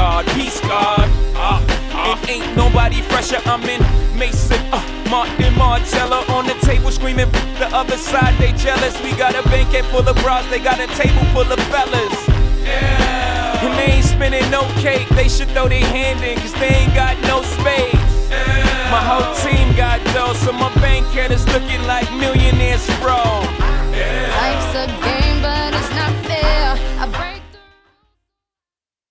God, peace God. And ain't nobody fresher. I'm in Mason, Martin Margiela on the table screaming. The other side they jealous. We got a banquet full of bras, they got a table full of fellas. Yeah. And they ain't spinning no cake. They should throw their hand in, cause they ain't got no spades. Yeah. My whole team got dough, so my bank account is looking like millionaires, bro. Yeah. Life's a game.